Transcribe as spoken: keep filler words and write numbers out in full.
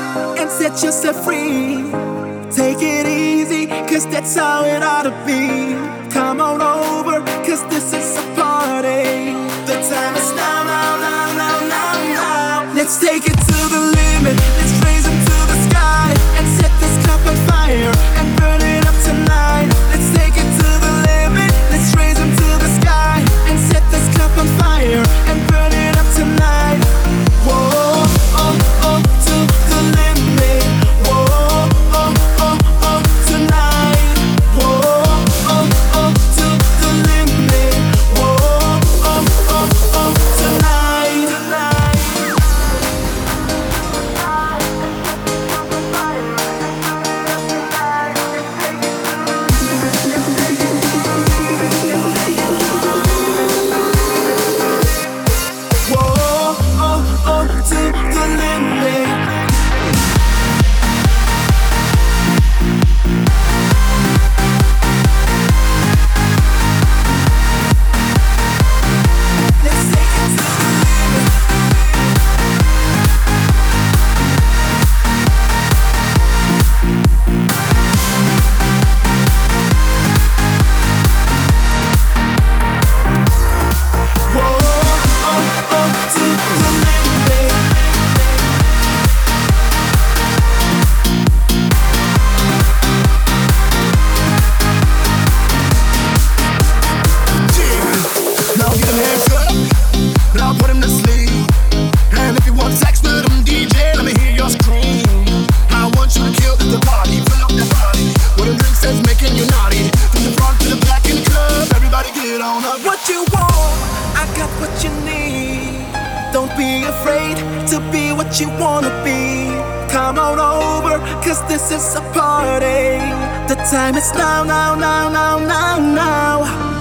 and set yourself free. Take it easy, cause that's how it ought to be. Come on over, cause this is a party. The time is now, now, now, now, now, now. Let's take it to the limit. Let's raise them to the sky and set this cup on fire and burn it up tonight. Let's take it to the limit. Let's raise them to the sky and set this cup on fire and burn it up tonight. Whoa, oh, oh, to the limit. Whoa, oh, oh, oh, tonight. Whoa, oh, oh, to the limit. Whoa, oh, oh, oh, tonight. Whoa, oh, oh, to the limit. Let's take it to the limit. Whoa, oh, oh, to the limit. Now get them hands up, now put him to sleep. And if you want sex with him, D J, let me hear your scream. I want you to kill the party, fill up the body with a drink that's making you naughty. From the front to the back in the club, everybody get on up. What you want, I got what you need. Don't be afraid to be what you wanna be. Come on over, cause this is a party. The time is now, now, now, now, now, now.